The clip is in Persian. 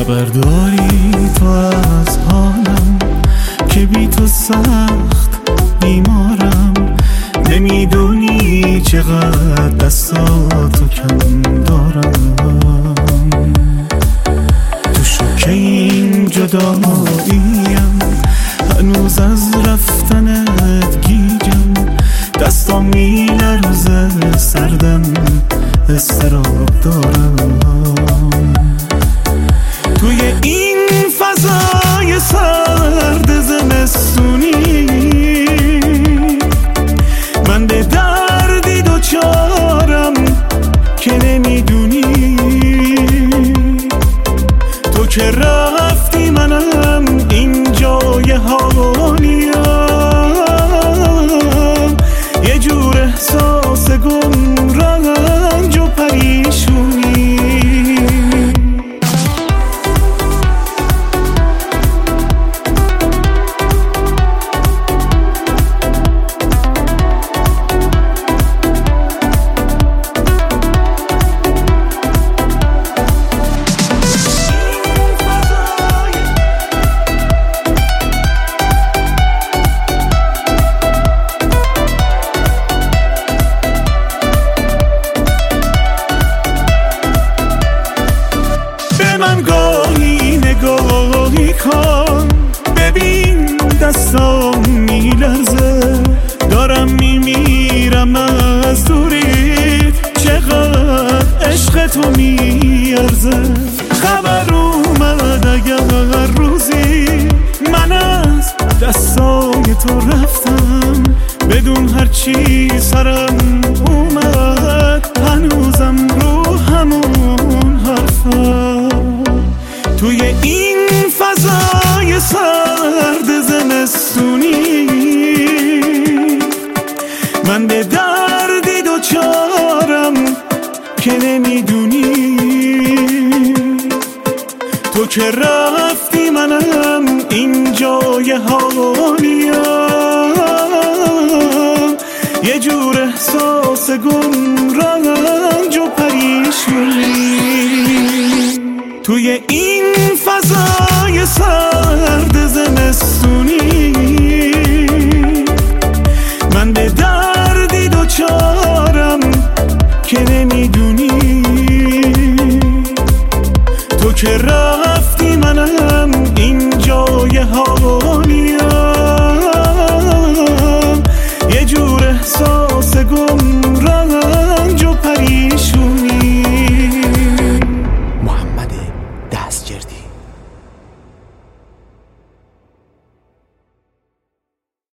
برداری تو از حالم که بی تو سخت بیمارم. نمیدونی چقدر دستاتو کم دارم. تو شوکه این جداییم، هنوز از رفتنت گیجم. دستام میلرزه، سردم استراب دارم. توی این فضای سرد زمستونی من به دردی دوچارم که نمیدونی. تو که رفتی منم این جای حالیم، یه جور احساس گم رنج و پریشونی. من گاهی نگاهی کن، ببین دستام میلرزه. دارم میمیرم از دوریت، چقدر عشق تو میارزه. خبر اومد اگر روزی من از دستای تو رفتم، بدون هرچی سرم اومد هنوزم رو همون حرفم. توی این فضای سرد زمستونی من به دردی دوچارم که نمیدونی. تو که رفتی منم این جای حالیم، یه جور احساس گم رنج و پریشونی. توی این فضای سرد زمستونی